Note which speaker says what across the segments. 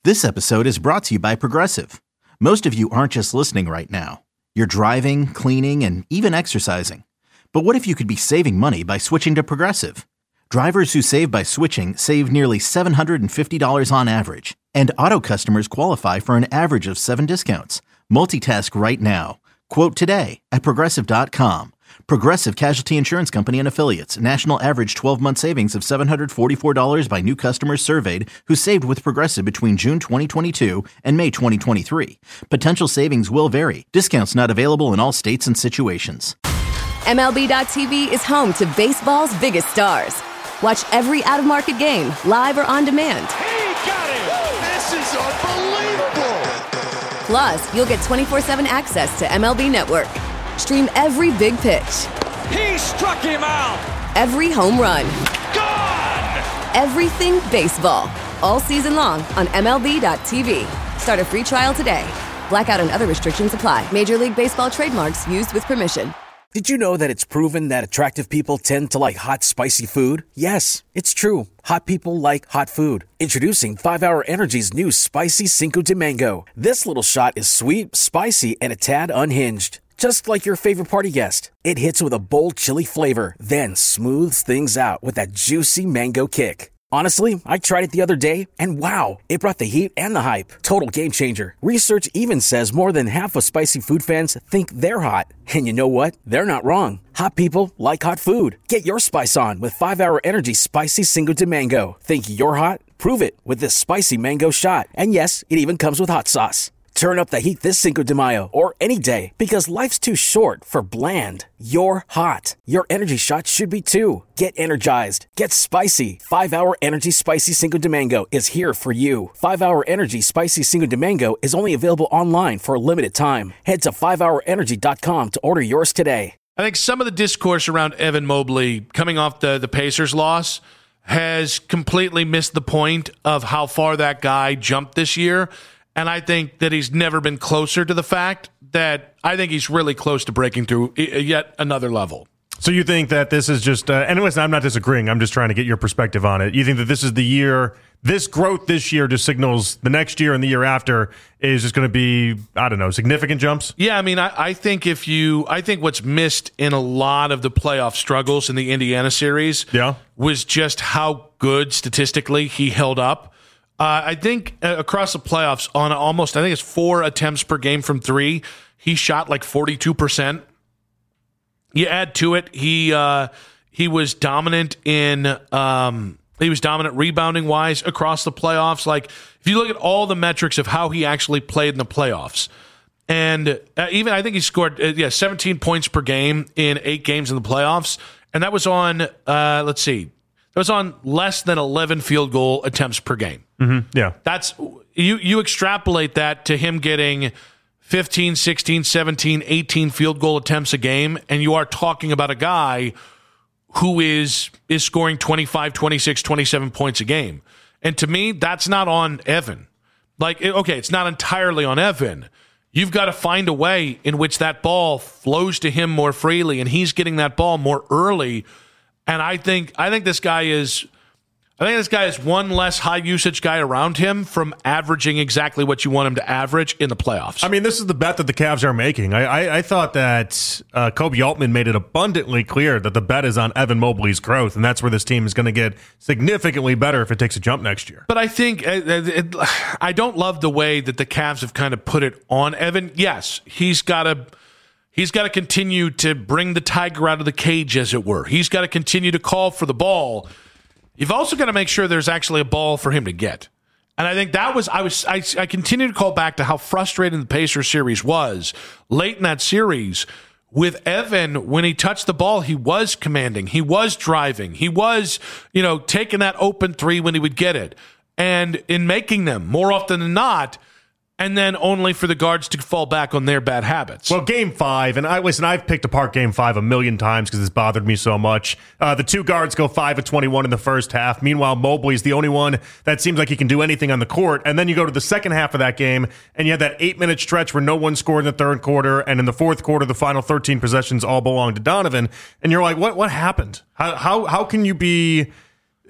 Speaker 1: This episode is brought to you by Progressive. Most of you aren't just listening right now. You're driving, cleaning, and even exercising. But what if you could be saving money by switching to Progressive? Drivers who save by switching save nearly $750 on average. And auto customers qualify for an average of 7 discounts. Multitask right now. Quote today at Progressive.com. Progressive Casualty Insurance Company and Affiliates. National average 12-month savings of $744 by new customers surveyed who saved with Progressive between June 2022 and May 2023. Potential savings will vary. Discounts not available in all states and situations.
Speaker 2: MLB.tv is home to baseball's biggest stars. Watch every out-of-market game, live or on demand.
Speaker 3: He got it! This is unbelievable!
Speaker 2: Plus, you'll get 24/7 access to MLB Network. Stream every big pitch.
Speaker 3: He struck him out!
Speaker 2: Every home run.
Speaker 3: Gone!
Speaker 2: Everything baseball. All season long on MLB.tv. Start a free trial today. Blackout and other restrictions apply. Major League Baseball trademarks used with permission.
Speaker 4: Did you know that it's proven that attractive people tend to like hot, spicy food? Yes, it's true. Hot people like hot food. Introducing 5-Hour Energy's new Spicy Cinco de Mango. This little shot is sweet, spicy, and a tad unhinged. Just like your favorite party guest. It hits with a bold chili flavor, then smooths things out with that juicy mango kick. Honestly, I tried it the other day, and wow, it brought the heat and the hype. Total game changer. Research even says more than half of spicy food fans think they're hot. And you know what? They're not wrong. Hot people like hot food. Get your spice on with 5-Hour Energy Spicy Cinco de Mango. Think you're hot? Prove it with this spicy mango shot. And yes, it even comes with hot sauce. Turn up the heat this Cinco de Mayo or any day because life's too short for bland. You're hot. Your energy shot should be too. Get energized. Get spicy. 5-Hour Energy Spicy Cinco de Mango is here for you. 5-Hour Energy Spicy Cinco de Mango is only available online for a limited time. Head to 5hourenergy.com to order yours today.
Speaker 5: I think some of the discourse around Evan Mobley coming off the Pacers loss has completely missed the point of how far that guy jumped this year. And I think that he's never been closer to the fact that I think he's really close to breaking through yet another level.
Speaker 6: So you think that this is just, and listen, I'm not disagreeing. I'm just trying to get your perspective on it. You think that this is the year, this growth this year just signals the next year and the year after is just going to be, I don't know, significant jumps?
Speaker 5: Yeah, I mean, I think I think what's missed in a lot of the playoff struggles in the Indiana series was just how good statistically he held up. I think across the playoffs on almost, I think it's 4 attempts per game from 3, he shot like 42%. You add to it, he was dominant rebounding wise across the playoffs. Like if you look at all the metrics of how he actually played in the playoffs, and even I think he scored 17 points per game in 8 games in the playoffs, and that was on that was on less than 11 field goal attempts per game.
Speaker 6: Mm-hmm. Yeah.
Speaker 5: That's you extrapolate that to him getting 15, 16, 17, 18 field goal attempts a game, and you are talking about a guy who is scoring 25, 26, 27 points a game. And to me, that's not on Evan. Like, okay, it's not entirely on Evan. You've got to find a way in which that ball flows to him more freely, and he's getting that ball more early. And I think this guy is one less high usage guy around him from averaging exactly what you want him to average in the playoffs.
Speaker 6: I mean, this is the bet that the Cavs are making. I thought that Kobe Altman made it abundantly clear that the bet is on Evan Mobley's growth, and that's where this team is going to get significantly better if it takes a jump next year.
Speaker 5: But I think I don't love the way that the Cavs have kind of put it on Evan. Yes, he's got to continue to bring the tiger out of the cage, as it were. He's got to continue to call for the ball. You've also got to make sure there's actually a ball for him to get. And I think that was I continue to call back to how frustrating the Pacers series was late in that series with Evan. When he touched the ball, he was commanding, he was driving, he was, taking that open 3 when he would get it, and in making them more often than not. And then only for the guards to fall back on their bad habits.
Speaker 6: Well, Game 5, and I've picked apart Game 5 a million times because it's bothered me so much. The 2 guards go 5 of 21 in the first half. Meanwhile, Mobley's the only one that seems like he can do anything on the court. And then you go to the second half of that game, and you had that 8-minute stretch where no one scored in the third quarter, and in the fourth quarter, the final 13 possessions all belonged to Donovan. And you're like, what happened? How can you be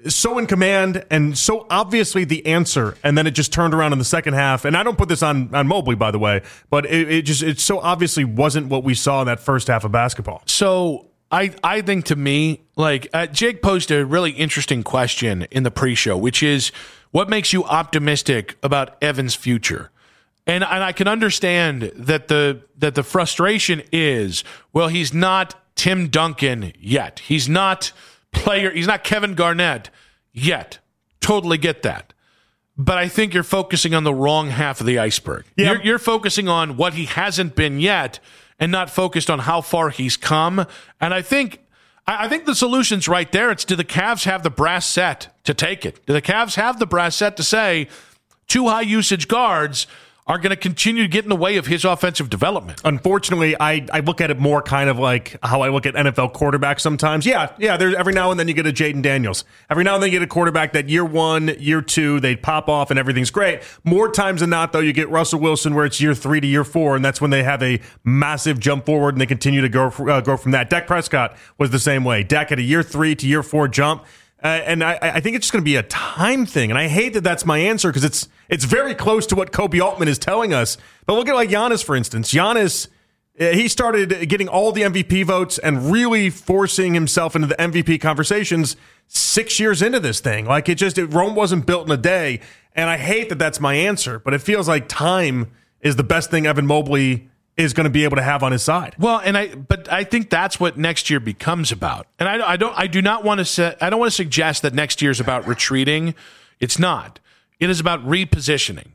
Speaker 6: so in command and so obviously the answer, and then it just turned around in the second half. And I don't put this on Mobley, by the way, but it so obviously wasn't what we saw in that first half of basketball.
Speaker 5: So I think, to me, like, Jake posted a really interesting question in the pre-show, which is, what makes you optimistic about Evan's future? And I can understand that the frustration is, well, he's not Tim Duncan yet. He's not Kevin Garnett yet. Totally get that. But I think you're focusing on the wrong half of the iceberg.
Speaker 6: Yeah.
Speaker 5: You're focusing on what he hasn't been yet and not focused on how far he's come. And I think the solution's right there. It's, do the Cavs have the brass set to take it? Do the Cavs have the brass set to say 2 high usage guards are going to continue to get in the way of his offensive development?
Speaker 6: Unfortunately, I look at it more kind of like how I look at NFL quarterbacks sometimes. Yeah, there's every now and then you get a Jaden Daniels. Every now and then you get a quarterback that year 1, year 2, they pop off and everything's great. More times than not, though, you get Russell Wilson where it's year 3 to year 4, and that's when they have a massive jump forward and they continue to go from that. Dak Prescott was the same way. Dak had a year 3 to year 4 jump. And I think it's just going to be a time thing. And I hate that that's my answer because it's very close to what Kobe Altman is telling us. But look at like Giannis, for instance. Giannis, he started getting all the MVP votes and really forcing himself into the MVP conversations 6 years into this thing. Like Rome wasn't built in a day. And I hate that that's my answer. But it feels like time is the best thing Evan Mobley is going to be able to have on his side.
Speaker 5: Well, but I think that's what next year becomes about. And I don't want to suggest that next year is about retreating. It's not. It is about repositioning.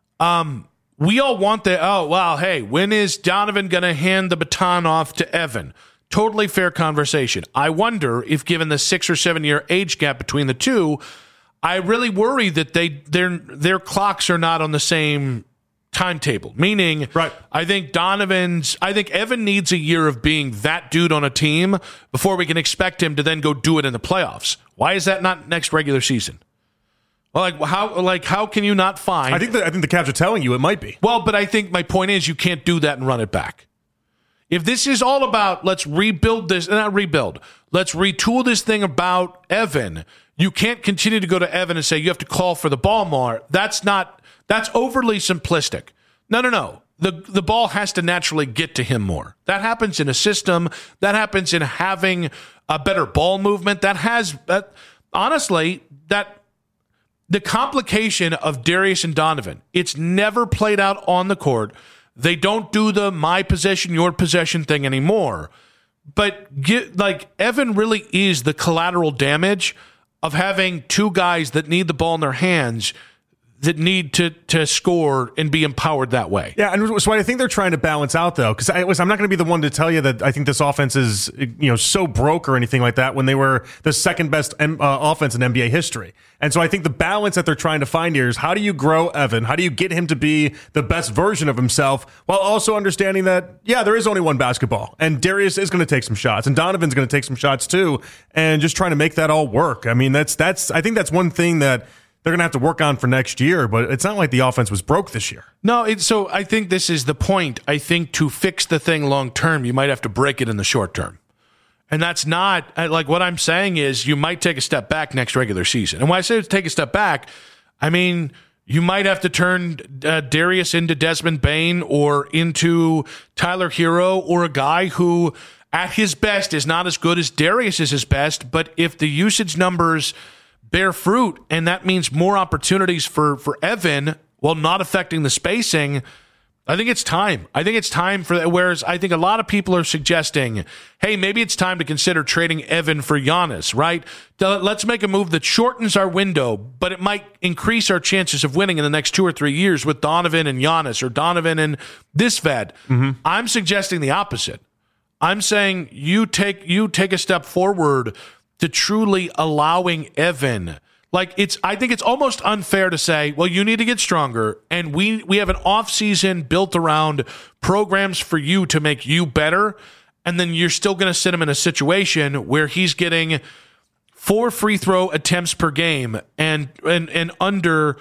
Speaker 5: We all want hey, when is Donovan going to hand the baton off to Evan? Totally fair conversation. I wonder if, given the 6 or 7 year age gap between the two, I really worry that their clocks are not on the same timetable, meaning,
Speaker 6: right.
Speaker 5: I think Evan needs a year of being that dude on a team before we can expect him to then go do it in the playoffs. Why is that not next regular season? Well, how can you not find?
Speaker 6: I think the Cavs are telling you it might be.
Speaker 5: Well, but I think my point is you can't do that and run it back. If this is all about let's rebuild this, not rebuild, let's retool this thing about Evan, you can't continue to go to Evan and say you have to call for the ball more. That's overly simplistic. No. The ball has to naturally get to him more. That happens in a system. That happens in having a better ball movement. The complication of Darius and Donovan, it's never played out on the court. They don't do the my possession, your possession thing anymore. But Evan really is the collateral damage of having 2 guys that need the ball in their hands that need to score and be empowered that way.
Speaker 6: Yeah, and so I think they're trying to balance out, though, because I'm not going to be the one to tell you that I think this offense is so broke or anything like that when they were the second best offense in NBA history. And so I think the balance that they're trying to find here is how do you grow Evan? How do you get him to be the best version of himself while also understanding that, yeah, there is only one basketball, and Darius is going to take some shots, and Donovan's going to take some shots too, and just trying to make that all work. I mean, I think that's one thing that they're going to have to work on for next year, but it's not like the offense was broke this year.
Speaker 5: No, so I think this is the point. I think to fix the thing long term, you might have to break it in the short term. And that's not, what I'm saying is you might take a step back next regular season. And when I say take a step back, I mean you might have to turn Darius into Desmond Bane or into Tyler Hero or a guy who at his best is not as good as Darius is his best, but if the usage numbers bear fruit, and that means more opportunities for Evan while not affecting the spacing, I think it's time. I think it's time for that. Whereas I think a lot of people are suggesting, hey, maybe it's time to consider trading Evan for Giannis, right? Let's make a move that shortens our window, but it might increase our chances of winning in the next 2 or 3 years with Donovan and Giannis or Donovan and this vet. Mm-hmm. I'm suggesting the opposite. I'm saying you take a step forward to truly allowing Evan. I think it's almost unfair to say, well, you need to get stronger, and we have an offseason built around programs for you to make you better, and then you're still going to sit him in a situation where he's getting 4 free throw attempts per game and under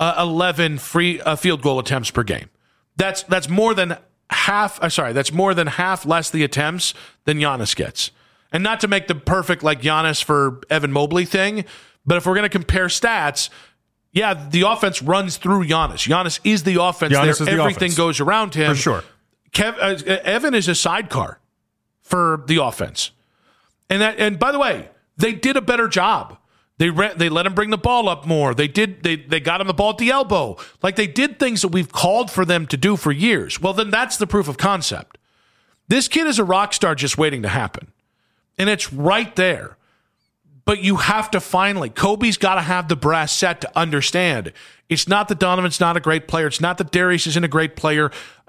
Speaker 5: 11 free field goal attempts per game. That's more than half. That's more than half less the attempts than Giannis gets. And not to make the perfect Giannis for Evan Mobley thing, But if we're going to compare stats, yeah, the offense runs through Giannis. Giannis is the offense. Everything goes around him.
Speaker 6: For sure.
Speaker 5: Evan is a sidecar for the offense. And by the way, they did a better job. They let him bring the ball up more. They got him the ball at the elbow. Like, they did things that we've called for them to do for years. Well, then that's the proof of concept. This kid is a rock star just waiting to happen. And it's right there. But you have to Kobe's got to have the brass set to understand. It's not that Donovan's not a great player. It's not that Darius isn't a great player.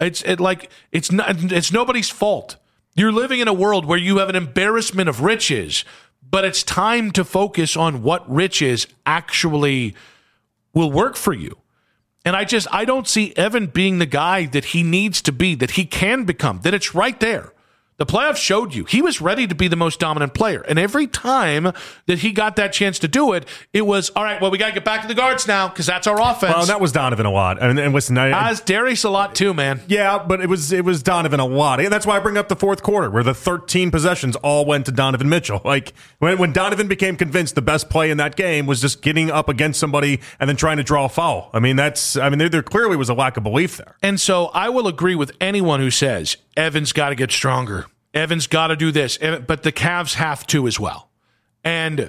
Speaker 5: It's nobody's fault. You're living in a world where you have an embarrassment of riches, but it's time to focus on what riches actually will work for you. And I don't see Evan being the guy that he needs to be, that he can become, that it's right there. The playoffs showed you he was ready to be the most dominant player. And every time that he got that chance to do it, it was, all right, well, we got to get back to the guards now because that's our offense.
Speaker 6: Well, that was Donovan a lot. And listen,
Speaker 5: as Darius a lot too, man.
Speaker 6: Yeah, but it was Donovan a lot. And that's why I bring up the fourth quarter where the 13 possessions all went to Donovan Mitchell. Like, when Donovan became convinced the best play in that game was just getting up against somebody and then trying to draw a foul. There clearly was a lack of belief there.
Speaker 5: And so I will agree with anyone who says Evan's got to get stronger. Evan's got to do this, but the Cavs have to as well. And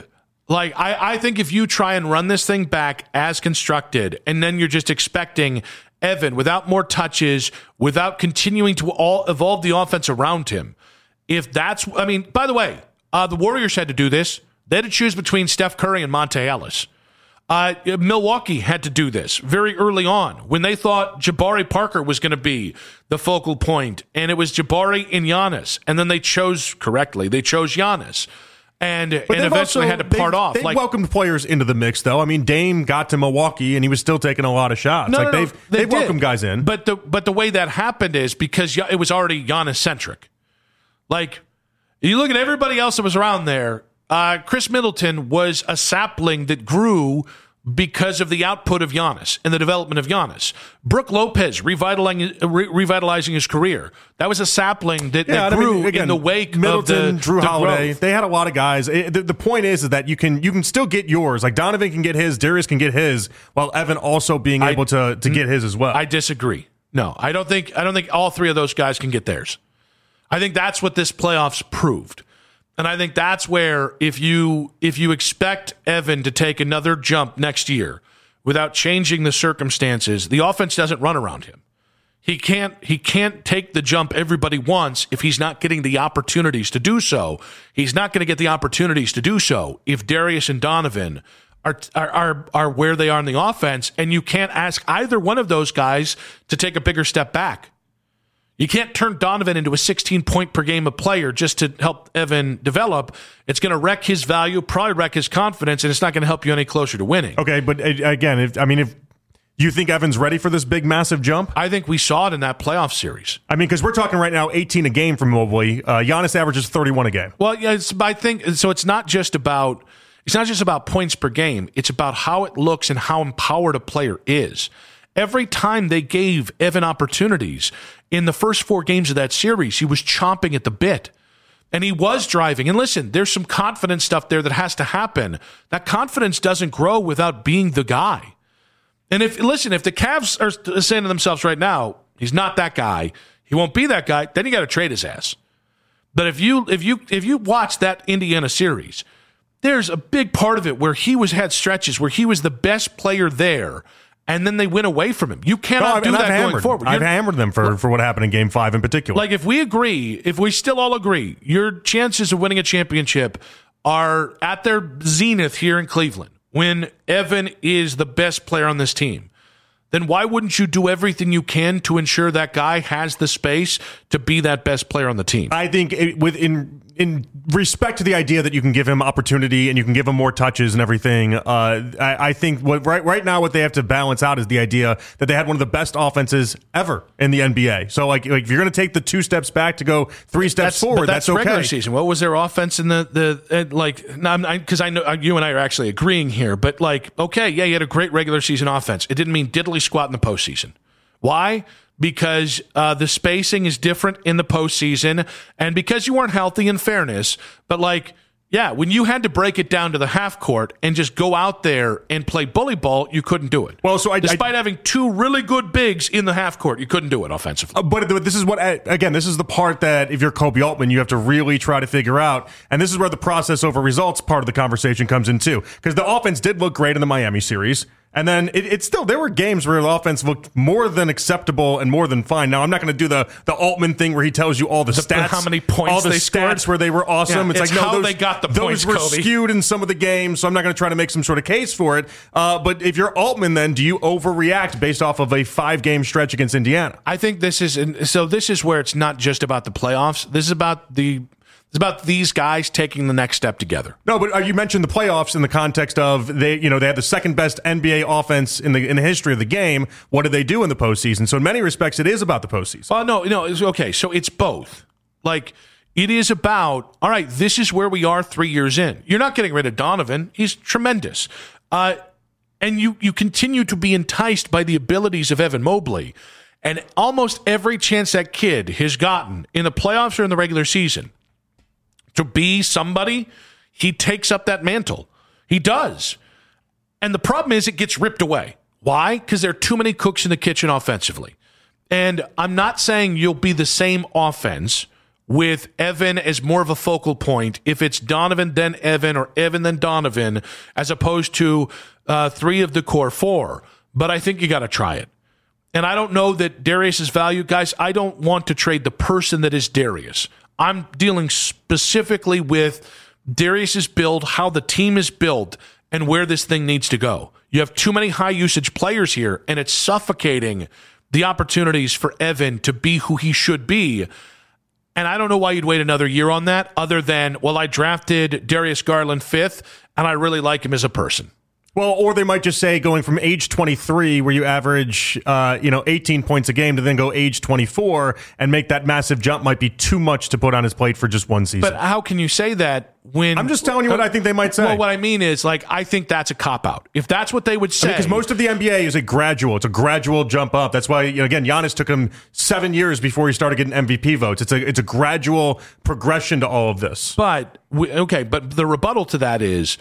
Speaker 5: I think if you try and run this thing back as constructed, and then you're just expecting Evan without more touches, without continuing to evolve the offense around him, by the way, the Warriors had to do this. They had to choose between Steph Curry and Monte Ellis. Milwaukee had to do this very early on when they thought Jabari Parker was going to be the focal point, and it was Jabari and Giannis, and then they chose correctly. They chose Giannis, and eventually had to part off.
Speaker 6: They welcomed players into the mix, though. I mean, Dame got to Milwaukee, and he was still taking a lot of shots. They've welcomed guys in.
Speaker 5: But the way that happened is because it was already Giannis-centric. Like, you look at everybody else that was around there, Chris Middleton was a sapling that grew because of the output of Giannis and the development of Giannis. Brook Lopez revitalizing his career. That was a sapling that grew in the wake
Speaker 6: Middleton,
Speaker 5: of
Speaker 6: Drew Holiday.
Speaker 5: growth.
Speaker 6: They had a lot of guys. The point is that you can still get yours. Like, Donovan can get his, Darius can get his, while Evan also being able to get his as well.
Speaker 5: I disagree. No, I don't think all three of those guys can get theirs. I think that's what this playoffs proved. And I think that's where if you expect Evan to take another jump next year without changing the circumstances, the offense doesn't run around him. He can't take the jump everybody wants if he's not getting the opportunities to do so. He's not going to get the opportunities to do so if Darius and Donovan are where they are in the offense, and you can't ask either one of those guys to take a bigger step back. You can't turn Donovan into a 16-point per game player just to help Evan develop. It's going to wreck his value, probably wreck his confidence, and it's not going to help you any closer to winning.
Speaker 6: Okay, but again, if you think Evan's ready for this big, massive jump?
Speaker 5: I think we saw it in that playoff series.
Speaker 6: I mean, because we're talking right now 18 a game from Mobley. Giannis averages 31 a game.
Speaker 5: Well, yeah, I think so. It's not just about points per game. It's about how it looks and how empowered a player is. Every time they gave Evan opportunities in the first 4 games of that series, he was chomping at the bit. And he was driving. And listen, there's some confidence stuff there that has to happen. That confidence doesn't grow without being the guy. And if the Cavs are saying to themselves right now, he's not that guy, he won't be that guy, then you got to trade his ass. But if you watch that Indiana series, there's a big part of it where he had stretches where he was the best player there, and then they went away from him. You cannot do that going forward.
Speaker 6: I've hammered them for what happened in Game 5 in particular.
Speaker 5: Like, if we still all agree, your chances of winning a championship are at their zenith here in Cleveland when Evan is the best player on this team, then why wouldn't you do everything you can to ensure that guy has the space to be that best player on the team?
Speaker 6: I think in respect to the idea that you can give him opportunity and you can give him more touches and everything, I think right now what they have to balance out is the idea that they had one of the best offenses ever in the NBA. So like if you're going to take the 2 steps back to go 3 steps forward, that's okay.
Speaker 5: Regular season. What was their offense in because I know you and I are actually agreeing here, but okay, yeah, you had a great regular season offense. It didn't mean diddly squat in the postseason. Why? Because the spacing is different in the postseason, and because you weren't healthy, in fairness, but Yeah, when you had to break it down to the half court and just go out there and play bully ball, you couldn't do it.
Speaker 6: Well, so
Speaker 5: despite having two really good bigs in the half court, you couldn't do it offensively.
Speaker 6: But this is this is the part that if you're Kobe Altman, you have to really try to figure out. And this is where the process over results part of the conversation comes in too. Because the offense did look great in the Miami series. And then it's still, there were games where the offense looked more than acceptable and more than fine. Now, I'm not going to do the Altman thing where he tells you all the stats.
Speaker 5: How many points
Speaker 6: all the
Speaker 5: they
Speaker 6: stats
Speaker 5: scored.
Speaker 6: Where they were awesome.
Speaker 5: Yeah, it's like, no, they got the points,
Speaker 6: those were
Speaker 5: Kobe.
Speaker 6: skewed in some of the games, so I'm not going to try to make some sort of case for it. But if you're Altman, then do you overreact based off of a 5-game stretch against Indiana?
Speaker 5: I think this is where it's not just about the playoffs. This is about these guys taking the next step together.
Speaker 6: No, but you mentioned the playoffs in the context of they had the second best NBA offense in the history of the game. What did they do in the postseason? So in many respects, it is about the postseason.
Speaker 5: Oh no, it's okay. So it's both. Like it is about, all right, this is where we are 3 years in. You're not getting rid of Donovan. He's tremendous. And you continue to be enticed by the abilities of Evan Mobley. And almost every chance that kid has gotten in the playoffs or in the regular season to be somebody, he takes up that mantle. He does. And the problem is it gets ripped away. Why? Because there are too many cooks in the kitchen offensively. And I'm not saying you'll be the same offense with Evan as more of a focal point if it's Donovan then Evan or Evan then Donovan as opposed to 3 of the core 4. But I think you got to try it. And I don't know that Darius's value, guys, I don't want to trade the person that is Darius. I'm dealing specifically with Darius's build, how the team is built, and where this thing needs to go. You have too many high-usage players here, and it's suffocating the opportunities for Evan to be who he should be. And I don't know why you'd wait another year on that, other than, well, I drafted Darius Garland 5th, and I really like him as a person.
Speaker 6: Well, or they might just say going from age 23, where you average 18 points a game, to then go age 24 and make that massive jump might be too much to put on his plate for just one season.
Speaker 5: But how can you say that when...
Speaker 6: I'm just telling you what I think they might say.
Speaker 5: Well, what I mean is, I think that's a cop-out. If that's what they would say...
Speaker 6: Because most of the NBA is a gradual. It's a gradual jump up. That's why, again, Giannis took him 7 years before he started getting MVP votes. It's a gradual progression to all of this.
Speaker 5: But the rebuttal to that is...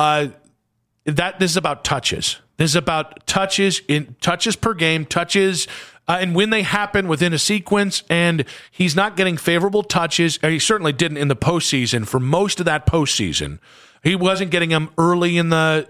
Speaker 5: that this is about touches. This is about touches per game, touches, and when they happen within a sequence. And he's not getting favorable touches. He certainly didn't in the postseason. For most of that postseason, he wasn't getting them early in the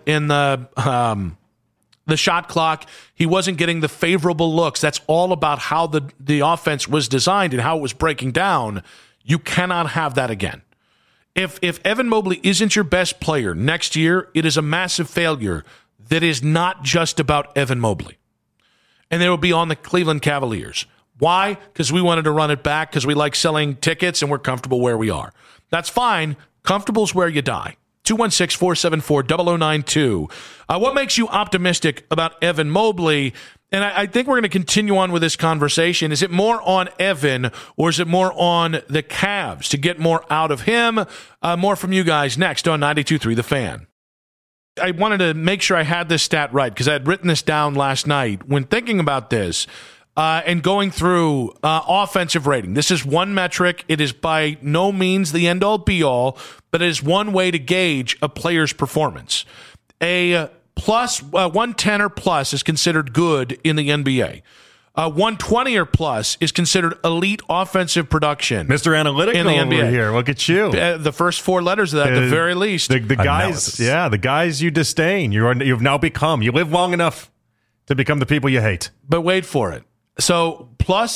Speaker 5: shot clock. He wasn't getting the favorable looks. That's all about how the offense was designed and how it was breaking down. You cannot have that again. If Evan Mobley isn't your best player next year, it is a massive failure that is not just about Evan Mobley. And they will be on the Cleveland Cavaliers. Why? Because we wanted to run it back, because we like selling tickets and we're comfortable where we are. That's fine. Comfortable is where you die. 216-474-0092. What makes you optimistic about Evan Mobley? And I think we're going to continue on with this conversation. Is it more on Evan, or is it more on the Cavs to get more out of him? More from you guys next on 92.3 The Fan. I wanted to make sure I had this stat right, because I had written this down last night when thinking about this and going through offensive rating. This is one metric. It is by no means the end-all, be-all, but it is one way to gauge a player's performance. A plus 110 or plus is considered good in the NBA. 120 or plus is considered elite offensive production.
Speaker 6: Mr. Analytical
Speaker 5: in the NBA.
Speaker 6: Over here. Look at you.
Speaker 5: The first 4 letters of that, at the very least.
Speaker 6: The guys, the guys you disdain. You've now become. You live long enough to become the people you hate.
Speaker 5: But wait for it. So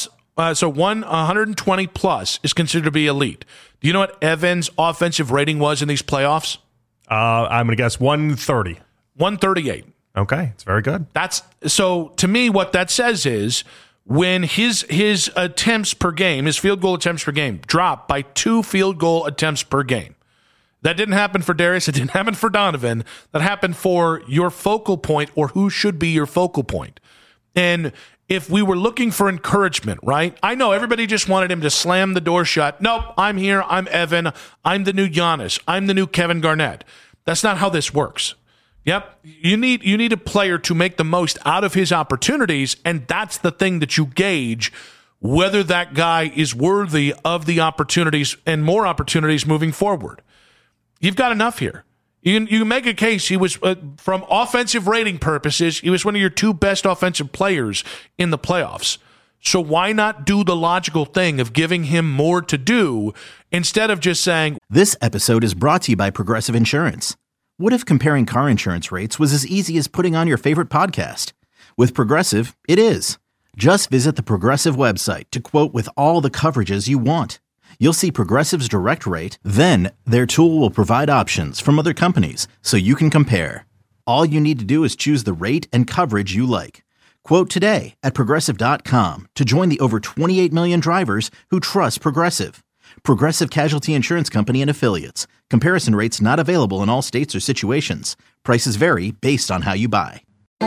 Speaker 5: 120 plus is considered to be elite. Do you know what Evan's offensive rating was in these playoffs?
Speaker 6: I'm going to guess 130.
Speaker 5: 138.
Speaker 6: Okay, it's very good.
Speaker 5: So to me, what that says is when his attempts per game, his field goal attempts per game, dropped by 2 field goal attempts per game. That didn't happen for Darius. It didn't happen for Donovan. That happened for your focal point, or who should be your focal point. And if we were looking for encouragement, right? I know everybody just wanted him to slam the door shut. Nope, I'm here. I'm Evan. I'm the new Giannis. I'm the new Kevin Garnett. That's not how this works. Yep. You need a player to make the most out of his opportunities, and that's the thing that you gauge whether that guy is worthy of the opportunities and more opportunities moving forward. You've got enough here. You can make a case he was, from offensive rating purposes, he was one of your 2 best offensive players in the playoffs. So why not do the logical thing of giving him more to do instead of just saying...
Speaker 1: This episode is brought to you by Progressive Insurance. What if comparing car insurance rates was as easy as putting on your favorite podcast? With Progressive, it is. Just visit the Progressive website to quote with all the coverages you want. You'll see Progressive's direct rate, then their tool will provide options from other companies so you can compare. All you need to do is choose the rate and coverage you like. Quote today at Progressive.com to join the over 28 million drivers who trust Progressive. Progressive Casualty Insurance Company and Affiliates. Comparison rates not available in all states or situations. Prices vary based on how you buy.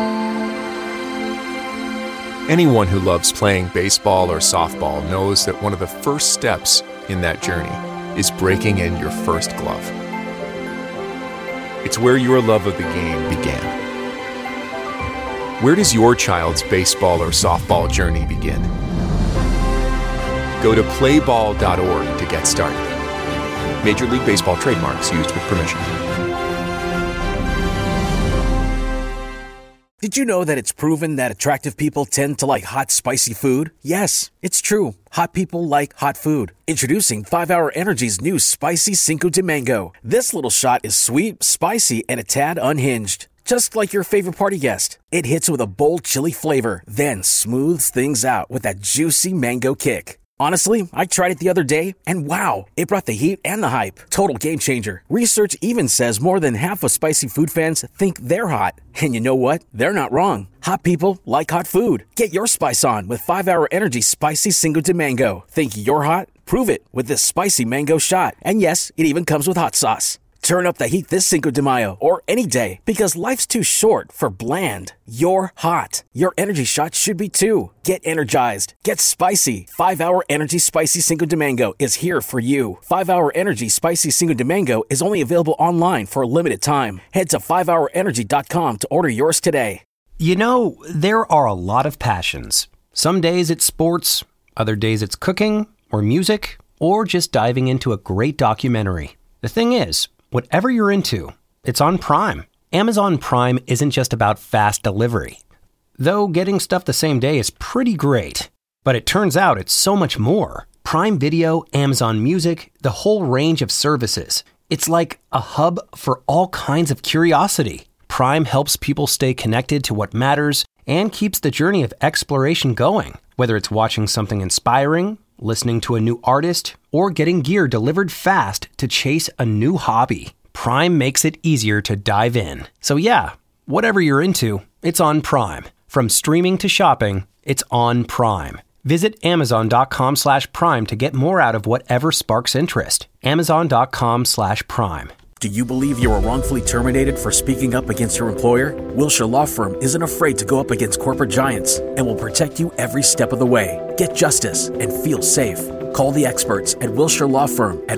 Speaker 7: Anyone who loves playing baseball or softball knows that one of the first steps in that journey is breaking in your first glove. It's where your love of the game began. Where does your child's baseball or softball journey begin? Go to playball.org to get started. Major League Baseball trademarks used with permission.
Speaker 4: Did you know that it's proven that attractive people tend to like hot, spicy food? Yes, it's true. Hot people like hot food. Introducing 5-Hour Energy's new Spicy Cinco de Mango. This little shot is sweet, spicy, and a tad unhinged. Just like your favorite party guest. It hits with a bold chili flavor, then smooths things out with that juicy mango kick. Honestly, I tried it the other day, and wow, it brought the heat and the hype. Total game changer. Research even says more than half of spicy food fans think they're hot. And you know what? They're not wrong. Hot people like hot food. Get your spice on with 5-Hour Energy Spicy Cinco de Mango. Think you're hot? Prove it with this spicy mango shot. And yes, it even comes with hot sauce. Turn up the heat this Cinco de Mayo or any day because life's too short for bland. You're hot. Your energy shot should be too. Get energized. Get spicy. 5-Hour Energy Spicy Cinco de Mango is here for you. 5-Hour Energy Spicy Cinco de Mango is only available online for a limited time. Head to 5hourenergy.com to order yours today.
Speaker 8: You know, there are a lot of passions. Some days it's sports, other days it's cooking or music, or just diving into a great documentary. The thing is, whatever you're into, it's on Prime. Amazon Prime isn't just about fast delivery. Though getting stuff the same day is pretty great. But it turns out it's so much more. Prime Video, Amazon Music, the whole range of services. It's like a hub for all kinds of curiosity. Prime helps people stay connected to what matters and keeps the journey of exploration going. Whether it's watching something inspiring, listening to a new artist, or getting gear delivered fast to chase a new hobby. Prime makes it easier to dive in. So yeah, whatever you're into, it's on Prime. From streaming to shopping, it's on Prime. Visit Amazon.com/Prime to get more out of whatever sparks interest. Amazon.com/Prime.
Speaker 4: Do you believe you were wrongfully terminated for speaking up against your employer? Wilshire Law Firm isn't afraid to go up against corporate giants and will protect you every step of the way. Get justice and feel safe. Call the experts at Wilshire Law Firm at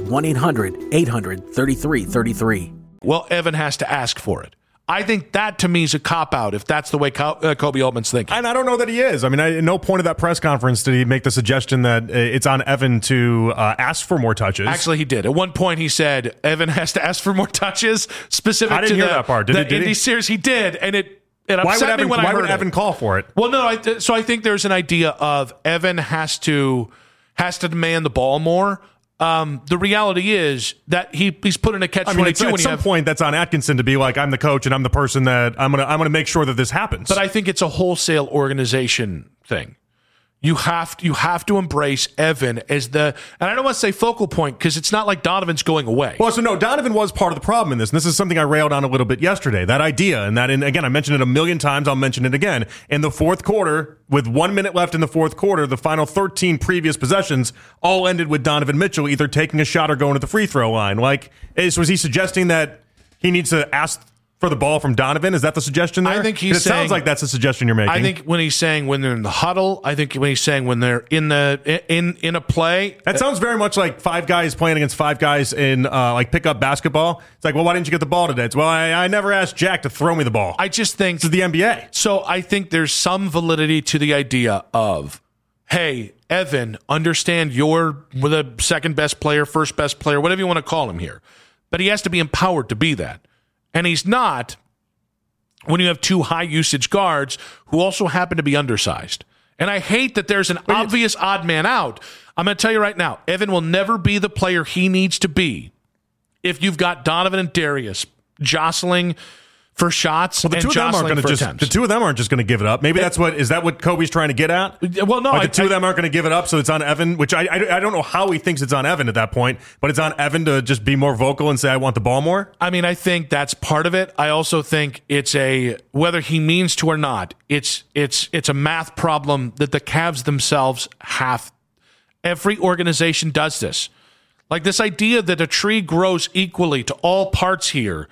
Speaker 4: 1-800-800-3333.
Speaker 5: Well, Evan has to ask for it. I think that, to me, is a cop-out if that's the way Kobe Altman's thinking.
Speaker 6: And I don't know that he is. I mean, at no point of that press conference did he make the suggestion that it's on Evan to ask for more touches.
Speaker 5: Actually, he did. At one point, he said Evan has to ask for more touches specific to
Speaker 6: that part. Did
Speaker 5: Indy series. He did, and it upset me when I heard it.
Speaker 6: Why would Evan call for it?
Speaker 5: Well, no. So I think there's an idea of Evan has to demand the ball more. The reality is that he's put in a catch-22.
Speaker 6: At some point, that's on Atkinson to be like, I'm the coach and I'm the person that I'm gonna make sure that this happens.
Speaker 5: But I think it's a wholesale organization thing. You have to embrace Evan as and I don't want to say focal point because it's not like Donovan's going away.
Speaker 6: Well, so no, Donovan was part of the problem in this. And this is something I railed on a little bit yesterday. That idea, and again, I mentioned it a million times. I'll mention it again. In the fourth quarter, with 1 minute left in the fourth quarter, the final 13 previous possessions all ended with Donovan Mitchell either taking a shot or going to the free throw line. Like, was he suggesting that he needs to ask for the ball from Donovan? Is that the suggestion there?
Speaker 5: I think he's
Speaker 6: saying, it sounds like that's the suggestion you're making.
Speaker 5: I think when he's saying when they're in the huddle, I think when he's saying when they're in a play.
Speaker 6: That sounds very much like five guys playing against five guys in like pickup basketball. It's like, well, why didn't you get the ball today? It's, well, I never asked Jack to throw me the ball.
Speaker 5: I just think
Speaker 6: this is the NBA.
Speaker 5: So I think there's some validity to the idea of, hey, Evan, understand you're the second best player, first best player, whatever you want to call him here. but he has to be empowered to be that. And he's not when you have two high-usage guards who also happen to be undersized. And I hate that there's an obvious odd man out. I'm going to tell you right now, Evan will never be the player he needs to be if you've got Donovan and Darius jostling for shots and jostling for attempts.
Speaker 6: The two of them aren't just going to give it up. Maybe is that what Kobe's trying to get at?
Speaker 5: Well, no.
Speaker 6: The two of them aren't going to give it up, so it's on Evan, which I don't know how he thinks it's on Evan at that point, but it's on Evan to just be more vocal and say, I want the ball more?
Speaker 5: I mean, I think that's part of it. I also think it's whether he means to or not, it's a math problem that the Cavs themselves have. Every organization does this. Like this idea that a tree grows equally to all parts here,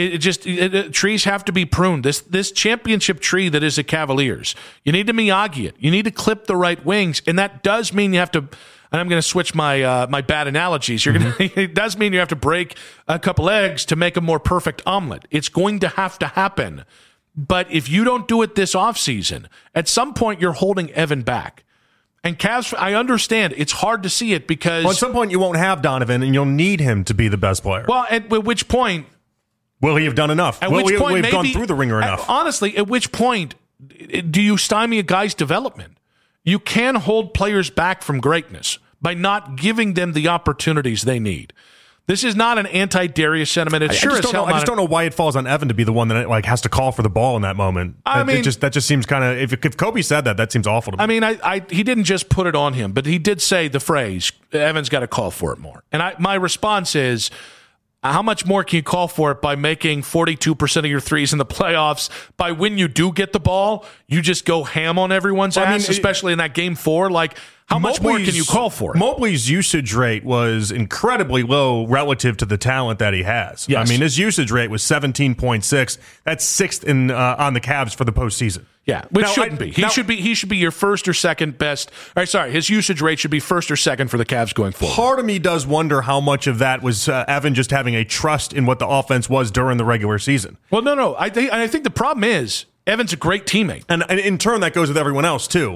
Speaker 5: trees have to be pruned. This championship tree that is the Cavaliers, you need to Miyagi it. You need to clip the right wings, and that does mean you have to. And I'm going to switch my bad analogies. It does mean you have to break a couple eggs to make a more perfect omelet. It's going to have to happen. But if you don't do it this offseason, at some point you're holding Evan back. And Cavs, I understand it's hard to see it because
Speaker 6: at some point you won't have Donovan, and you'll need him to be the best player.
Speaker 5: Well, at which point?
Speaker 6: Will he have done enough?
Speaker 5: Will we have
Speaker 6: gone through the ringer enough?
Speaker 5: Honestly, at which point do you stymie a guy's development? You can hold players back from greatness by not giving them the opportunities they need. This is not an anti-Darius sentiment. I just don't
Speaker 6: know why it falls on Evan to be the one that has to call for the ball in that moment. That just seems kind of, if Kobe said that seems awful to me.
Speaker 5: I mean, he didn't just put it on him, but he did say the phrase, Evan's got to call for it more. And my response is, how much more can you call for it by making 42% of your threes in the playoffs? By when you do get the ball, you just go ham on everyone's ass, especially in that game 4. Like, how much more can you call for it?
Speaker 6: Mobley's usage rate was incredibly low relative to the talent that he has.
Speaker 5: Yes.
Speaker 6: I mean, his usage rate was 17.6. That's sixth on the Cavs for the postseason.
Speaker 5: Yeah, which shouldn't be. He should be your first or second best. His usage rate should be first or second for the Cavs going forward.
Speaker 6: Part of me does wonder how much of that was Evan just having a trust in what the offense was during the regular season.
Speaker 5: Well, no. I think the problem is Evan's a great teammate,
Speaker 6: and in turn that goes with everyone else too.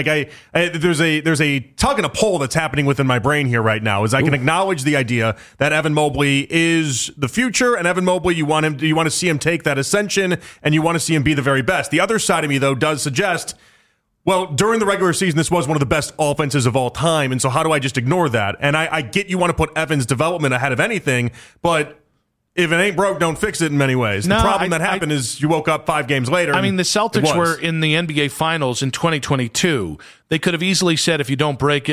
Speaker 6: There's a tug and a pull that's happening within my brain here right now. As I can acknowledge the idea that Evan Mobley is the future, and Evan Mobley, you want to see him take that ascension, and you want to see him be the very best. The other side of me though does suggest, well, during the regular season, this was one of the best offenses of all time, and so how do I just ignore that? And I get you want to put Evan's development ahead of anything, but if it ain't broke, don't fix it in many ways. The problem that happened is you woke up 5 games later.
Speaker 5: I mean, the Celtics were in the NBA Finals in 2022. They could have easily said, if it ain't broke,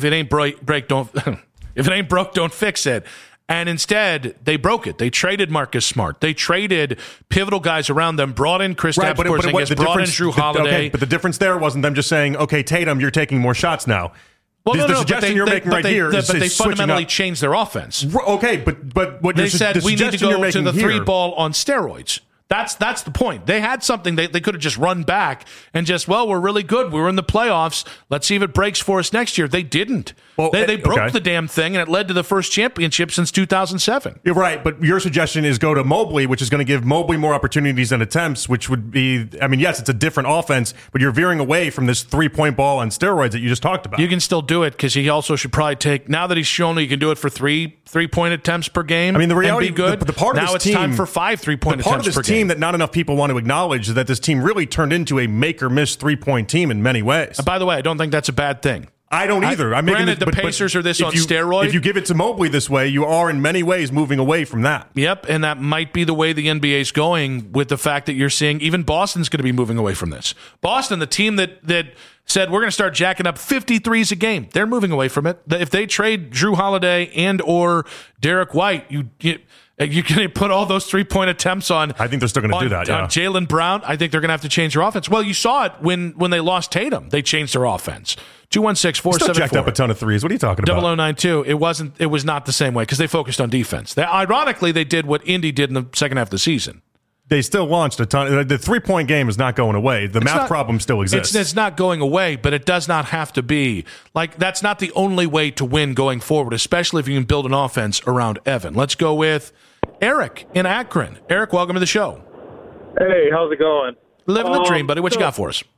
Speaker 5: don't if it ain't broke, don't fix it. And instead, they broke it. They traded Marcus Smart. They traded pivotal guys around them, brought in Kristaps Porzingis, brought in Jrue Holiday.
Speaker 6: But the difference there wasn't them just saying, okay, Tatum, you're taking more shots now. Well, the suggestion you're making right here is
Speaker 5: they fundamentally changed their offense.
Speaker 6: Okay, but what
Speaker 5: they said we need to go to the 3-ball on steroids. That's the point. They had something they could have just run back and just, we're really good. We're in the playoffs. Let's see if it breaks for us next year. They didn't. Well, they broke the damn thing, and it led to the first championship since 2007.
Speaker 6: You're right, but your suggestion is go to Mobley, which is going to give Mobley more opportunities and attempts, which would be, yes, it's a different offense, but you're veering away from this 3-point ball on steroids that you just talked about.
Speaker 5: You can still do it because he also should probably take, now that he's shown that he can do it for 3-point attempts per game.
Speaker 6: The reality,
Speaker 5: and be good.
Speaker 6: The part of
Speaker 5: now
Speaker 6: this
Speaker 5: it's
Speaker 6: team,
Speaker 5: time for 5 3-point attempts per game.
Speaker 6: Part of this team that not enough people want to acknowledge is that this team really turned into a make or miss 3-point team in many ways.
Speaker 5: And by the way, I don't think that's a bad thing.
Speaker 6: I don't either.
Speaker 5: Granted, the Pacers are on steroids.
Speaker 6: If you give it to Mobley this way, you are in many ways moving away from that.
Speaker 5: Yep, and that might be the way the NBA is going with the fact that you're seeing even Boston's going to be moving away from this. Boston, the team that said we're going to start jacking up 53s a game, they're moving away from it. If they trade Jrue Holiday and or Derek White, you can put all those 3-point attempts on.
Speaker 6: I think they're still going to do that. Yeah.
Speaker 5: Jaylen Brown, I think they're going to have to change their offense. Well, you saw it when they lost Tatum. They changed their offense. 216-474.
Speaker 6: Still jacked up a ton of threes. What are you talking about?
Speaker 5: 0092. It was not the same way because they focused on defense. Ironically, they did what Indy did in the second half of the season.
Speaker 6: They still launched a ton. The 3-point game is not going away. The math problem still exists.
Speaker 5: It's not going away, but it does not have to be. That's not the only way to win going forward, especially if you can build an offense around Evan. Let's go with Eric in Akron. Eric, welcome to the show.
Speaker 9: Hey, how's it going?
Speaker 5: Living the dream, buddy. What you got for us?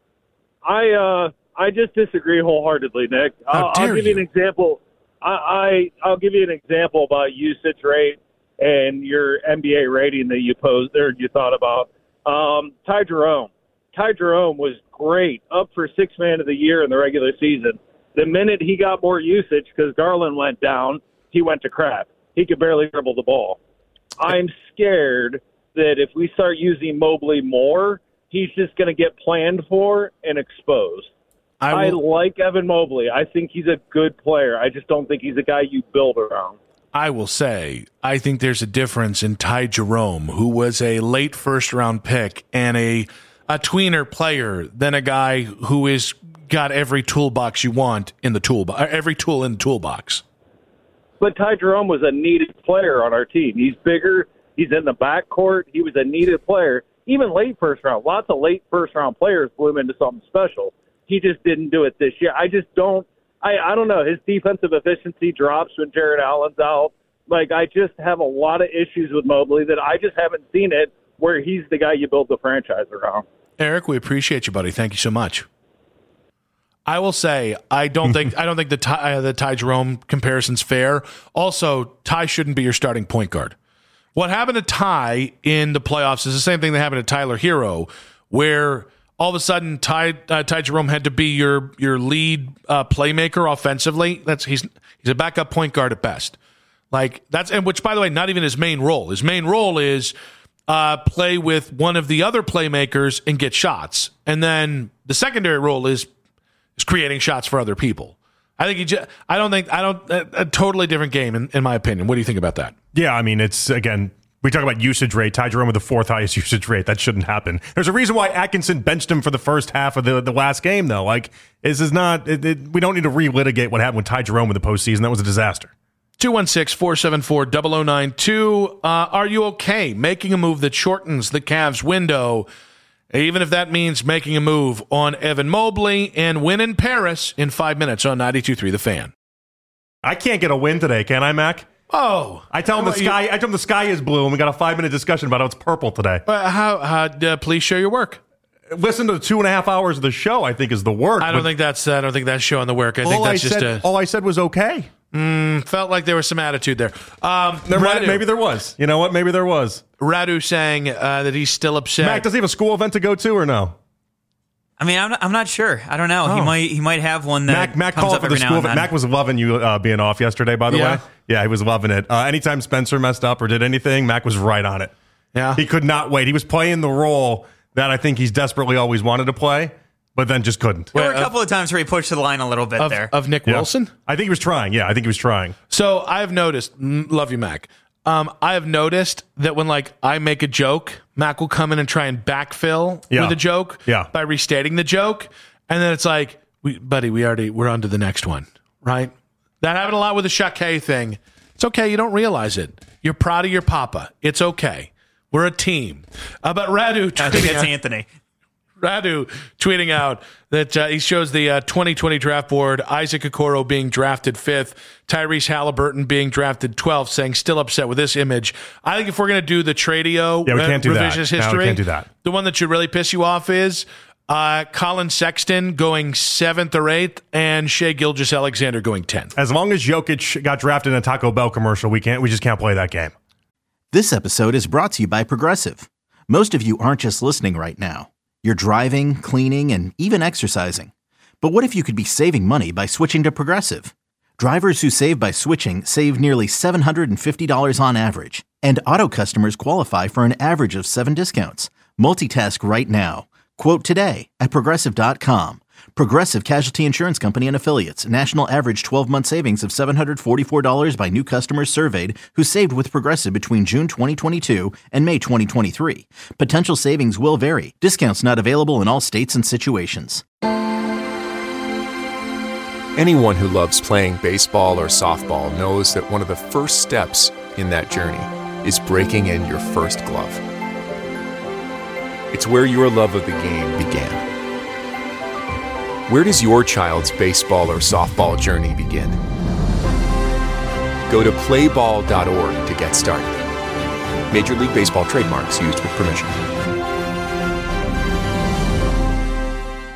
Speaker 9: I just disagree wholeheartedly, Nick. I'll give you an example. I'll give you an example about usage rate. and your NBA rating that you posed or you thought about. Ty Jerome. Ty Jerome was great, up for Sixth Man of the Year in the regular season. The minute he got more usage because Garland went down, he went to crap. He could barely dribble the ball. I'm scared that if we start using Mobley more, he's just going to get planned for and exposed. I like Evan Mobley. I think he's a good player. I just don't think he's a guy you build around.
Speaker 5: I will say, I think there's a difference in Ty Jerome, who was a late first-round pick and a tweener player, than a guy who is got every toolbox you want in the toolbox, every tool in the toolbox.
Speaker 9: But Ty Jerome was a needed player on our team. He's bigger. He's in the backcourt. He was a needed player. Even late first round. Lots of late first-round players bloom into something special. He just didn't do it this year. I don't know. His defensive efficiency drops when Jared Allen's out. Like, I just have a lot of issues with Mobley that I just haven't seen it where he's the guy you build the franchise around.
Speaker 5: Eric, we appreciate you, buddy. Thank you so much. I will say, I don't think the Ty Jerome comparison's fair. Also, Ty shouldn't be your starting point guard. What happened to Ty in the playoffs is the same thing that happened to Tyler Hero, where all of a sudden Ty Jerome had to be your lead playmaker offensively. He's a backup point guard at best. Which, by the way, not even his main role. His main role is play with one of the other playmakers and get shots, and then the secondary role is creating shots for other people. I think a totally different game in my opinion. What do you think about that? Yeah, I mean, it's, again, we talk about usage rate. Ty Jerome with the fourth highest usage rate. That shouldn't happen. There's a reason why Atkinson benched him for the first half of the last game, though. This is not. We don't need to relitigate what happened with Ty Jerome in the postseason. That was a disaster. 216-474-0092. Are you okay making a move that shortens the Cavs window, even if that means making a move on Evan Mobley and win in Paris in 5 minutes on 92.3 The Fan?
Speaker 6: I can't get a win today, can I, Mac?
Speaker 5: Oh,
Speaker 6: I tell him the sky is blue, and we got a 5-minute discussion about how it's purple today.
Speaker 5: Please share your work.
Speaker 6: Listen to the 2.5 hours of the show. I think is the work.
Speaker 5: I don't think that's showing the work. I think that's just
Speaker 6: all I said was okay.
Speaker 5: Felt like there was some attitude there.
Speaker 6: Maybe there was. You know what? Maybe there was.
Speaker 5: Radu saying that he's still upset.
Speaker 6: Mac, does he have a school event to go to or no?
Speaker 10: I mean, I'm not sure. I don't know. Oh. He might have one that
Speaker 6: Mac
Speaker 10: comes up every now and then.
Speaker 6: Mac was loving you being off yesterday, by the way. Yeah, he was loving it. Anytime Spencer messed up or did anything, Mac was right on it.
Speaker 5: Yeah,
Speaker 6: he could not wait. He was playing the role that I think he's desperately always wanted to play, but then just couldn't.
Speaker 10: There were a couple of times where he pushed to the line a little bit
Speaker 5: of Nick Wilson.
Speaker 6: I think he was trying. Yeah, I think he was trying.
Speaker 5: So I have noticed. Love you, Mac. I have noticed that when I make a joke, Mac will come in and try and backfill with a joke by restating the joke, and then it's like, we're on to the next one, right? That happened a lot with the Shaq thing. It's okay, you don't realize it. You're proud of your papa. It's okay. We're a team. But Radu,
Speaker 10: I think it's Anthony.
Speaker 5: Radu tweeting out that he shows the 2020 draft board, Isaac Okoro being drafted 5th, Tyrese Halliburton being drafted 12th, saying still upset with this image. I think if we're going to do the Tradio
Speaker 6: we can't do
Speaker 5: revisionist
Speaker 6: that.
Speaker 5: history,
Speaker 6: we can't do that.
Speaker 5: The one that should really piss you off is Colin Sexton going 7th or 8th and Shai Gilgeous-Alexander going 10th.
Speaker 6: As long as Jokic got drafted in a Taco Bell commercial, we just can't play that game.
Speaker 1: This episode is brought to you by Progressive. Most of you aren't just listening right now. You're driving, cleaning, and even exercising. But what if you could be saving money by switching to Progressive? Drivers who save by switching save nearly $750 on average. And auto customers qualify for an average of 7 discounts. Multitask right now. Quote today at Progressive.com. Progressive Casualty Insurance Company and Affiliates. National average 12-month savings of $744 by new customers surveyed who saved with Progressive between June 2022 and May 2023. Potential savings will vary. Discounts not available in all states and situations.
Speaker 7: Anyone who loves playing baseball or softball knows that one of the first steps in that journey is breaking in your first glove. It's where your love of the game began. Where does your child's baseball or softball journey begin? Go to playball.org to get started. Major League Baseball trademarks used with permission.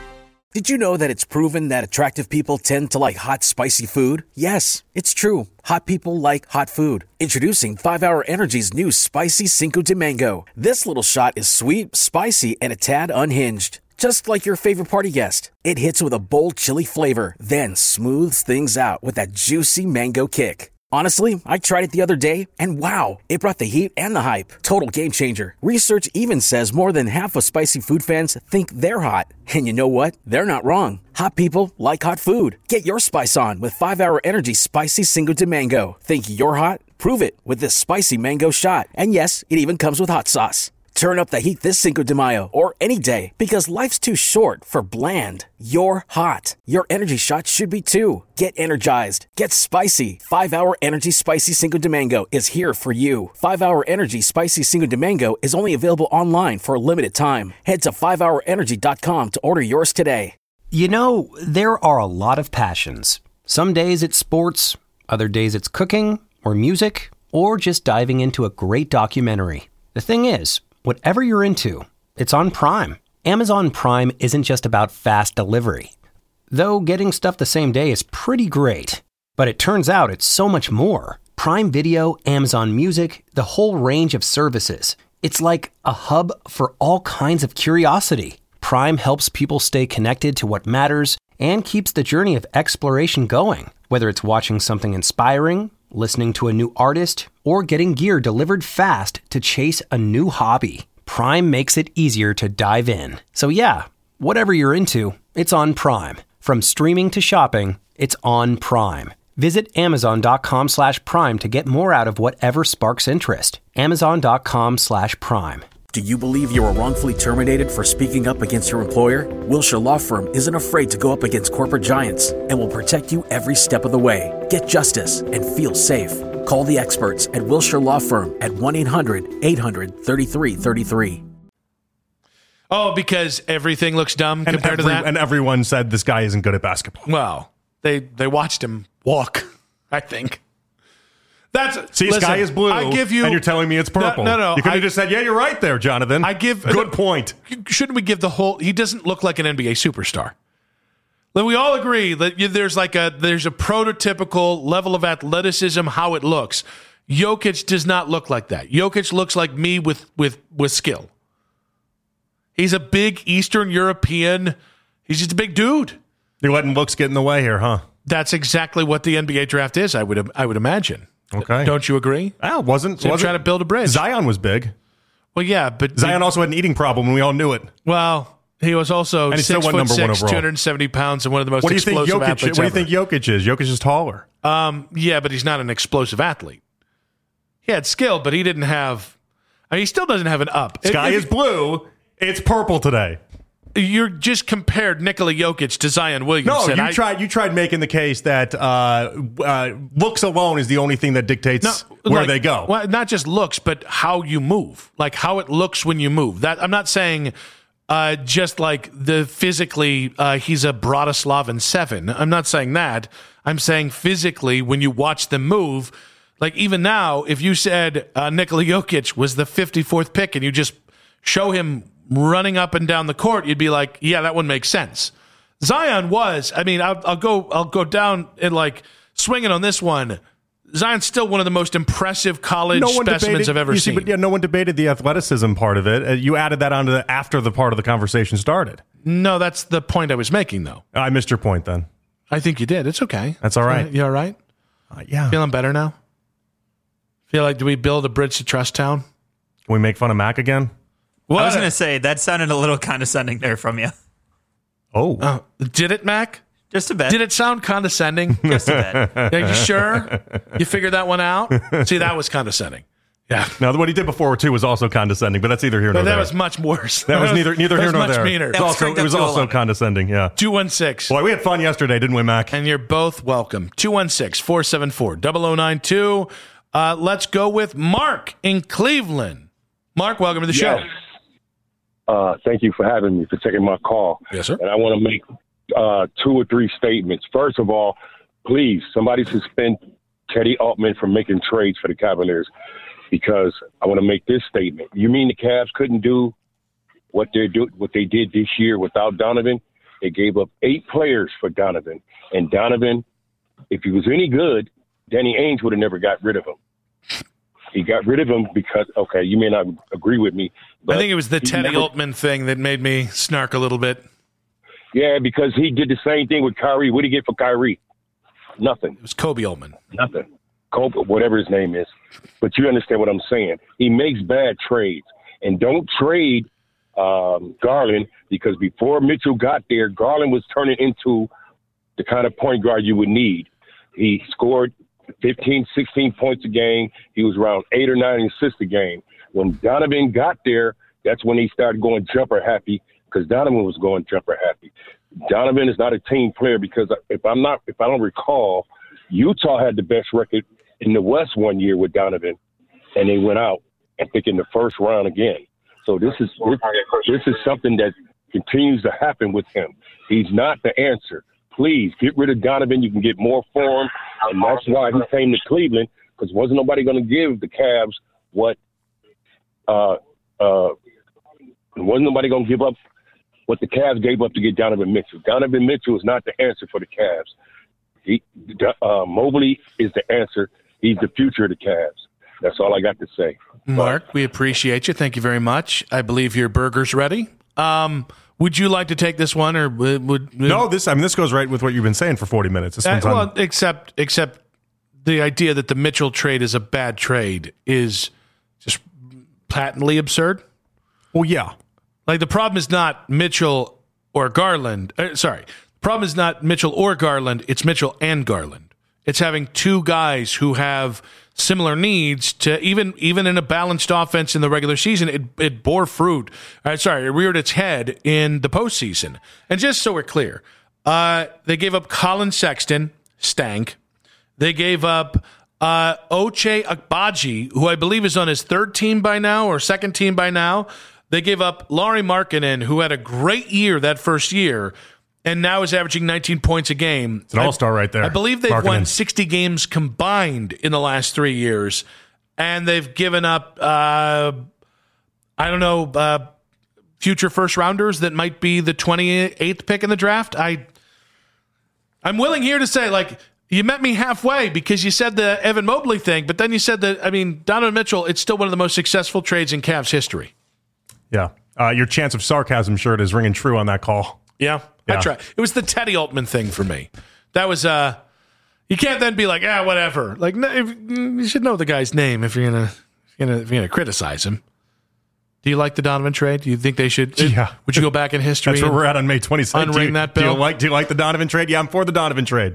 Speaker 4: Did you know that it's proven that attractive people tend to like hot, spicy food? Yes, it's true. Hot people like hot food. Introducing 5-Hour Energy's new Spicy Cinco de Mango. This little shot is sweet, spicy, and a tad unhinged. Just like your favorite party guest. It hits with a bold chili flavor, then smooths things out with that juicy mango kick. Honestly, I tried it the other day, and wow, it brought the heat and the hype. Total game changer. Research even says more than half of spicy food fans think they're hot. And you know what? They're not wrong. Hot people like hot food. Get your spice on with 5-Hour Energy Spicy Cinco de Mango. Think you're hot? Prove it with this spicy mango shot. And yes, it even comes with hot sauce. Turn up the heat this Cinco de Mayo or any day because life's too short for bland. You're hot. Your energy shot should be too. Get energized. Get spicy. 5-Hour Energy Spicy Cinco de Mango is here for you. 5-Hour Energy Spicy Cinco de Mango is only available online for a limited time. Head to 5hourenergy.com to order yours today.
Speaker 8: You know, there are a lot of passions. Some days it's sports, other days it's cooking or music or just diving into a great documentary. The thing is, whatever you're into, it's on Prime. Amazon Prime isn't just about fast delivery. Though getting stuff the same day is pretty great. But it turns out it's so much more. Prime Video, Amazon Music, the whole range of services. It's like a hub for all kinds of curiosity. Prime helps people stay connected to what matters and keeps the journey of exploration going. Whether it's watching something inspiring, listening to a new artist, or getting gear delivered fast to chase a new hobby. Prime makes it easier to dive in. So yeah, whatever you're into, it's on Prime. From streaming to shopping, it's on Prime. Visit Amazon.com/Prime to get more out of whatever sparks interest. Amazon.com/Prime.
Speaker 4: Do you believe you were wrongfully terminated for speaking up against your employer? Wilshire Law Firm isn't afraid to go up against corporate giants and will protect you every step of the way. Get justice and feel safe. Call the experts at Wilshire Law Firm at 1-800-800-3333.
Speaker 5: Oh, because everything looks dumb compared to that?
Speaker 6: And everyone said this guy isn't good at basketball.
Speaker 5: Well, they watched him walk, I think.
Speaker 6: Sky is blue,
Speaker 5: I give you,
Speaker 6: and you're telling me it's purple.
Speaker 5: No.
Speaker 6: You could have just said, yeah, you're right there, Jonathan. Good point.
Speaker 5: Shouldn't we give the whole... He doesn't look like an NBA superstar. We all agree that there's a prototypical level of athleticism, how it looks. Jokic does not look like that. Jokic looks like me with skill. He's a big Eastern European. He's just a big dude.
Speaker 6: You're letting looks get in the way here, huh?
Speaker 5: That's exactly what the NBA draft is, I would imagine.
Speaker 6: Okay.
Speaker 5: Don't you agree?
Speaker 6: Wasn't
Speaker 5: trying to build a bridge.
Speaker 6: Zion was big.
Speaker 5: Well, yeah, but...
Speaker 6: Zion also had an eating problem, and we all knew it.
Speaker 5: Well... He was also 6'6", 270 pounds, and one of the most explosive athletes
Speaker 6: What do you think Jokic is? Jokic is taller.
Speaker 5: Yeah, but he's not an explosive athlete. He had skill, but he didn't have... he still doesn't have an up.
Speaker 6: Sky is blue. It's purple today.
Speaker 5: You just compared Nikola Jokic to Zion Williamson.
Speaker 6: No, you tried making the case that looks alone is the only thing that dictates where they go.
Speaker 5: Well, not just looks, but how you move. Like how it looks when you move. That I'm not saying... just like the physically, he's a Bratislavan 7. I'm not saying that. I'm saying physically, when you watch them move, like even now, if you said Nikola Jokic was the 54th pick and you just show him running up and down the court, you'd be like, yeah, that one makes sense. Zion was. I mean, I'll go down and like swinging on this one. Zion's still one of the most impressive college specimens I've ever seen.
Speaker 6: But yeah, no one debated the athleticism part of it. You added that on to after the part of the conversation started.
Speaker 5: No, that's the point I was making, though.
Speaker 6: I missed your point then.
Speaker 5: I think you did. It's okay.
Speaker 6: That's all right.
Speaker 5: You all right?
Speaker 6: Yeah.
Speaker 5: Feeling better now? Feel like, do we build a bridge to Trust Town?
Speaker 6: Can we make fun of Mac again?
Speaker 10: I was going to say, that sounded a little condescending there from you.
Speaker 6: Oh.
Speaker 5: Did it, Mac?
Speaker 10: Just a bit.
Speaker 5: Did it sound condescending?
Speaker 10: Just a bit.
Speaker 5: Are you sure? You figured that one out? See, that was condescending. Yeah.
Speaker 6: Now, what he did before, too, was also condescending, but that's neither here nor there.
Speaker 5: That was much worse.
Speaker 6: That was neither here nor there.
Speaker 5: Meaner.
Speaker 6: It was also condescending, yeah.
Speaker 5: 216.
Speaker 6: Boy, we had fun yesterday, didn't we, Mac?
Speaker 5: And you're both welcome. 216-474-0092. Let's go with Mark in Cleveland. Mark, welcome to the show.
Speaker 11: Thank you for having me, for taking my call.
Speaker 5: Yes, sir.
Speaker 11: And I want to make 2 or 3 statements. First of all, please, somebody suspend Teddy Altman from making trades for the Cavaliers, because I want to make this statement. You mean the Cavs couldn't do what they did this year without Donovan? They gave up 8 players for Donovan. And Donovan, if he was any good, Danny Ainge would have never got rid of him. He got rid of him because, okay, you may not agree with me. But
Speaker 5: I think it was the Teddy Altman thing that made me snark a little bit.
Speaker 11: Yeah, because he did the same thing with Kyrie. What did he get for Kyrie? Nothing.
Speaker 5: It was Kobe Altman.
Speaker 11: Nothing. Kobe, whatever his name is. But you understand what I'm saying. He makes bad trades. And don't trade Garland, because before Mitchell got there, Garland was turning into the kind of point guard you would need. He scored 15, 16 points a game. He was around 8 or 9 assists a game. When Donovan got there, that's when he started going jumper happy, because Donovan was going jumper happy. Donovan is not a team player, because if I don't recall, Utah had the best record in the West one year with Donovan, and they went out, I think, in the first round again. So this is something that continues to happen with him. He's not the answer. Please get rid of Donovan. You can get more for him, and that's why he came to Cleveland, because wasn't nobody going to give the Cavs what wasn't nobody going to give up what the Cavs gave up to get Donovan Mitchell. Donovan Mitchell is not the answer for the Cavs. Mobley is the answer. He's the future of the Cavs. That's all I got to say.
Speaker 5: Mark, we appreciate you. Thank you very much. I believe your burger's ready. Would you like to take this one, or would
Speaker 6: no? This goes right with what you've been saying for 40 minutes. This one's
Speaker 5: well, except the idea that the Mitchell trade is a bad trade is just patently absurd.
Speaker 6: Well, yeah.
Speaker 5: Like, the problem is not Mitchell or Garland. The problem is not Mitchell or Garland. It's Mitchell and Garland. It's having two guys who have similar needs to even in a balanced offense in the regular season. It bore fruit. It reared its head in the postseason. And just so we're clear, they gave up Colin Sexton, stank. They gave up Ochai Agbaji, who I believe is on his third team by now or second team by now. They gave up Lauri Markkanen, who had a great year that first year, and now is averaging 19 points a game.
Speaker 6: It's an all-star right there.
Speaker 5: I believe they've won 60 games combined in the last 3 years, and they've given up, future first-rounders that might be the 28th pick in the draft. I'm willing here to say, like, you met me halfway because you said the Evan Mobley thing, but then you said that, Donovan Mitchell, it's still one of the most successful trades in Cavs history.
Speaker 6: Yeah. Your chance of sarcasm shirt is ringing true on that call.
Speaker 5: Yeah. I tried. It was the Teddy Altman thing for me. That was, you can't then be like, whatever. Like, you should know the guy's name if you're gonna criticize him. Do you like the Donovan trade? Do you think they should?
Speaker 6: Yeah.
Speaker 5: Would you go back in history?
Speaker 6: That's where we're at on May 22nd.
Speaker 5: Unring that bill.
Speaker 6: Do you like the Donovan trade? Yeah, I'm for the Donovan trade.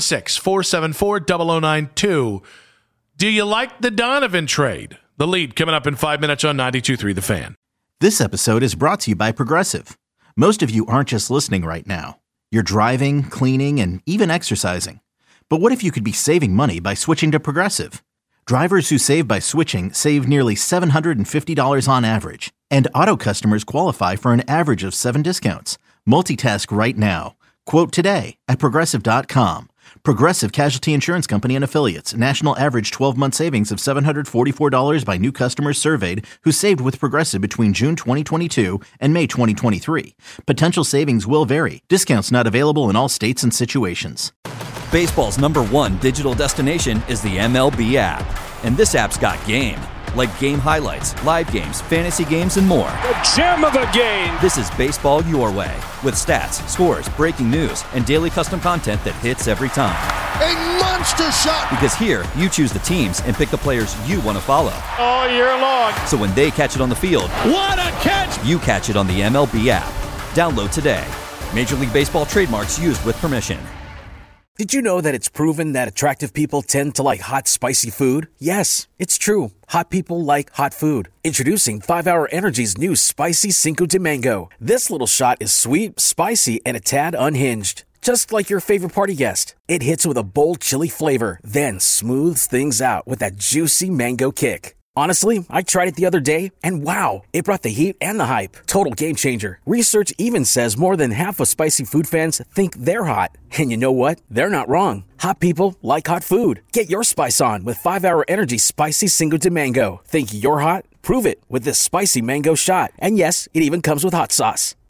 Speaker 5: 216-474-0092. Do you like the Donovan trade? The lead coming up in 5 minutes on 92.3 The Fan.
Speaker 1: This episode is brought to you by Progressive. Most of you aren't just listening right now. You're driving, cleaning, and even exercising. But what if you could be saving money by switching to Progressive? Drivers who save by switching save nearly $750 on average. And auto customers qualify for an average of 7 discounts. Multitask right now. Quote today at Progressive.com. Progressive Casualty Insurance Company and Affiliates. National average 12-month savings of $744 by new customers surveyed who saved with Progressive between June 2022 and May 2023. Potential savings will vary. Discounts not available in all states and situations.
Speaker 12: Baseball's #1 digital destination is the MLB app. And this app's got game. Like game highlights, live games, fantasy games, and more.
Speaker 3: The gem of a game.
Speaker 12: This is baseball your way. With stats, scores, breaking news, and daily custom content that hits every time.
Speaker 3: A monster shot.
Speaker 12: Because here, you choose the teams and pick the players you want to follow.
Speaker 3: All year long.
Speaker 12: So when they catch it on the field,
Speaker 3: what a catch!
Speaker 12: You catch it on the MLB app. Download today. Major League Baseball trademarks used with permission.
Speaker 4: Did you know that it's proven that attractive people tend to like hot, spicy food? Yes, it's true. Hot people like hot food. Introducing 5-Hour Energy's new Spicy Cinco de Mango. This little shot is sweet, spicy, and a tad unhinged. Just like your favorite party guest. It hits with a bold chili flavor, then smooths things out with that juicy mango kick. Honestly, I tried it the other day, and wow, it brought the heat and the hype. Total game changer. Research even says more than half of spicy food fans think they're hot. And you know what? They're not wrong. Hot people like hot food. Get your spice on with 5-Hour Energy Spicy Cinco de Mango. Think you're hot? Prove it with this spicy mango shot. And yes, it even comes with hot sauce.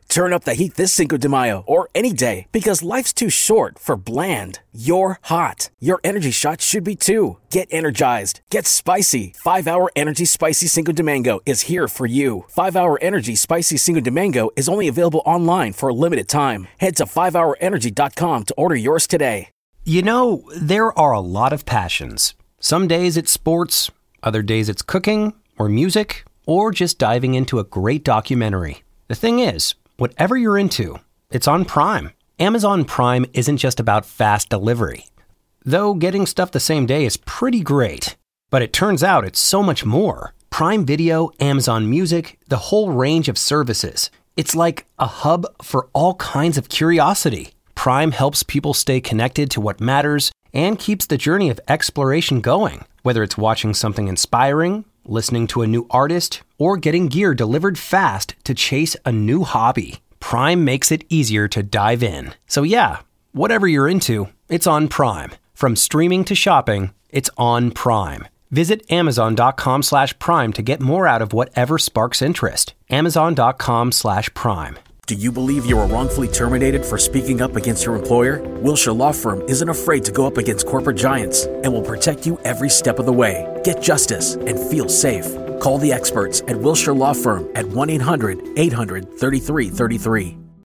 Speaker 4: Turn up the heat this Cinco de Mayo or any day because life's too short for bland. You're hot. Your energy shot should be too. Get energized. Get spicy. 5-Hour Energy Spicy Cinco de Mango is here for you. 5-Hour Energy Spicy Cinco de Mango is only available online for a limited time. Head to 5hourenergy.com to order yours today.
Speaker 8: You know, there are a lot of passions. Some days it's sports, other days it's cooking or music or just diving into a great documentary. The thing is, whatever you're into, it's on Prime. Amazon Prime isn't just about fast delivery. Though getting stuff the same day is pretty great. But it turns out it's so much more. Prime Video, Amazon Music, the whole range of services. It's like a hub for all kinds of curiosity. Prime helps people stay connected to what matters and keeps the journey of exploration going. Whether it's watching something inspiring, listening to a new artist, or getting gear delivered fast to chase a new hobby, Prime makes it easier to dive in. So yeah, whatever you're into, it's on Prime. From streaming to shopping, it's on Prime. Visit Amazon.com/Prime to get more out of whatever sparks interest. Amazon.com/Prime.
Speaker 4: Do you believe you were wrongfully terminated for speaking up against your employer? Wilshire Law Firm isn't afraid to go up against corporate giants and will protect you every step of the way. Get justice and feel safe. Call the experts at Wilshire Law Firm at 1-800-800-3333.